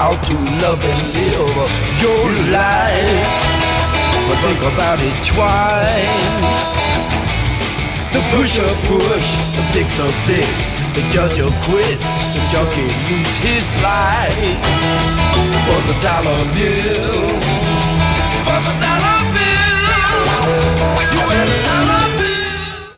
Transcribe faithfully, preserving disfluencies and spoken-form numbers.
how to love and live your life. But think about it twice. The pusher push, the fixer fix, the judge quits, the junkie lose his life for the dollar bill.